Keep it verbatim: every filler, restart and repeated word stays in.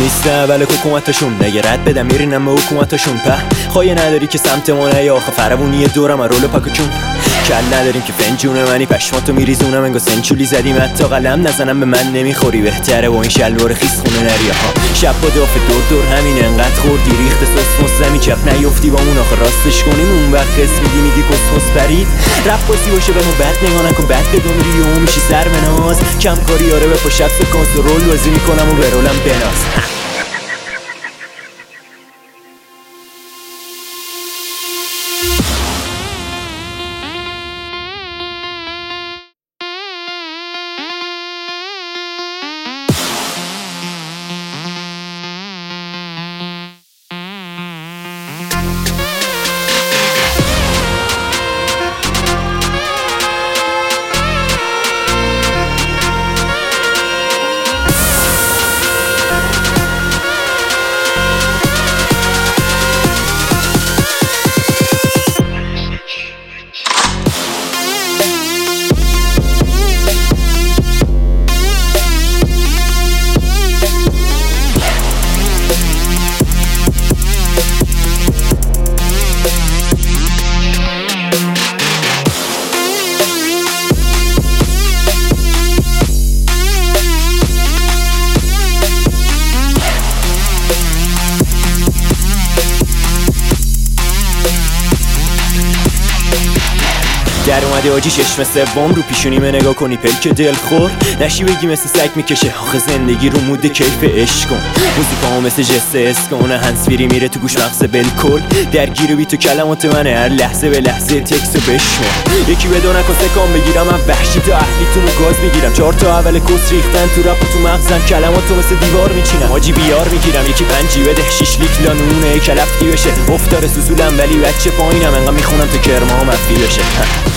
نیست اول حکومتشون، نگه رد بدم میرینم به حکومتشون. په خواهی نداری که سمت ما نه آخه فرمونی دورم رول پاکچون. کل نداریم که فنجون منی پشماتو میریزونم انگا سنچولی زدیم حتی قلم نزنم به من نمیخوری بهتره با این شلوار خیس خونه نری ها. شب با دافه دور دور همین انقدر خوردی ریخت سوس مستمی چپ نیفتی با اون آخه راستش کنیم اون وقت قسم میدی میگی کسموس برید رپ بازی باشه به ما بد نگاه نکن بد بدون ریو میشی سر مناز کم کاری آره به پشت به کنترل بازی میکنم و برولم بناز. در اومده آجی چشم سوم رو پیشونیمه نگاه کنی پلک دلخور نشی بگی مثل سگ میکشه آخه زندگی رو مود کیف عشق کن موزیکامو مثل جست اسکونه هنسفیری میره تو گوش مغز بالکل درگیر بی تو کلمات منه هر لحظه به لحظه تکسو بشمون یکی بدو نکن سکام بگیرم من وحشی تا اهلیتون رو گاز میگیرم چهار تا اول کس ریختن تو رپ و تو مغزم کلماتو مثل دیوار میچینم آجی بیار میگیرم یکی پنجی بده شیش لیک لانونه کلفتی بشه افتار سوسولم ولی بچه پایینم انقدر میخونم تو کرما مفی بشه